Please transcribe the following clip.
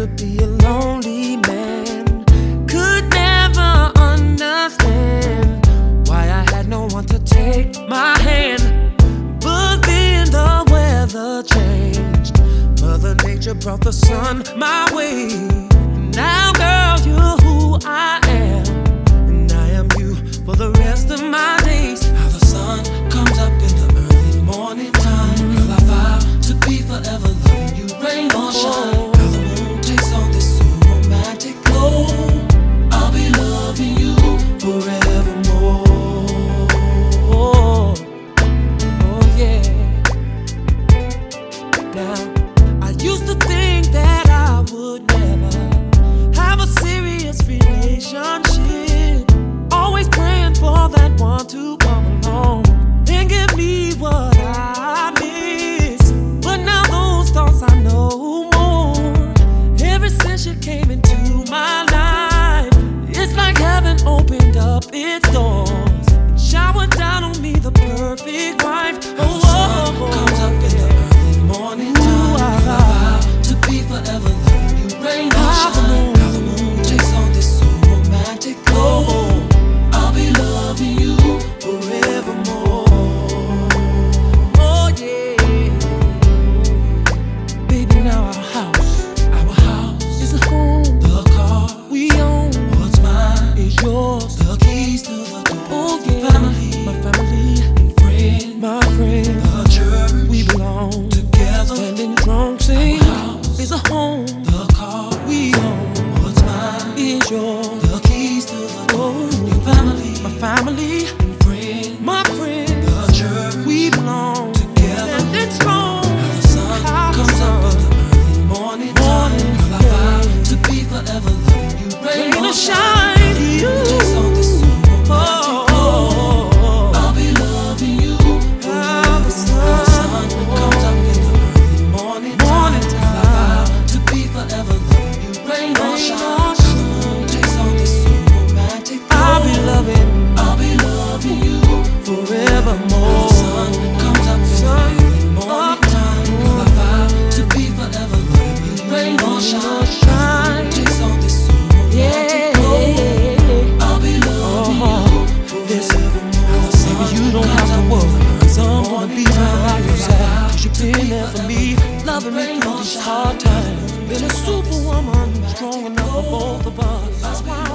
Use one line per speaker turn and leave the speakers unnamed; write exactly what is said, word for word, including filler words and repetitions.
to be a lonely man. Could never understand why I had no one to take my hand. But then the weather changed. Mother Nature brought the sun my way. Now, girl, you're who I am, and I am you for the rest of my days.
How the sun comes up in the early morning time. Girl, I vow to be forever loving you, rain or shine. How the moon takes on this so romantic glow. I'll be loving you forevermore.
Oh, oh yeah. Now, I used to think that I would never have a serious relationship. Always praying for that one to come along and give me what I miss. But now those thoughts I know more. Ever since you came into my life, it's like heaven opened up its doors and showered down on me the perfect wife.
Oh, the sun comes up in the early morning time. I vow to be forever loving you, rain or shine. How the moon takes on this so romantic glow. I'll be loving you forevermore.
Oh yeah. Baby, now our house,
our house
is a home.
The car
we own,
what's mine
is yours.
The keys to the door.
Oh yeah.
Family,
my family,
and friend,
my friend.
The church
we belong
together.
Standing strong, say
our house
is a home.
The car
we own,
what's mine
is yours.
The keys to the door.
Oh,
your family,
my family,
and friend,
my friend.
The church
we belong
together.
Standing strong.
How the sun
How the
comes
sun.
up in the early morning time. Girl, I vow to be forever loving you, rain,
Rain
or
or
shine.
shine, you.
Takes on this so romantic
Oh,
glow. I'll be loving you
how the
forever.
sun,
How the sun comes up in the early morning
morning
time.
time.
Girl, I vow to be forever loving you, rain, or
Rain
shine.
or
How the moon takes on this so romantic glow.
I'll be loving,
I'll be loving you
forevermore.
How the sun comes up in the early morning time. Girl, I vow to be forever loving you, rain or shine.
shine.
Takes on this so romantic glow. I'll be loving you forevermore.
Baby, you don't have to worry, 'cause I'm gonna be right by your side. 'Cause you've been there for me, loving me through these hard times. Been a superwoman, strong enough for both of us. That's why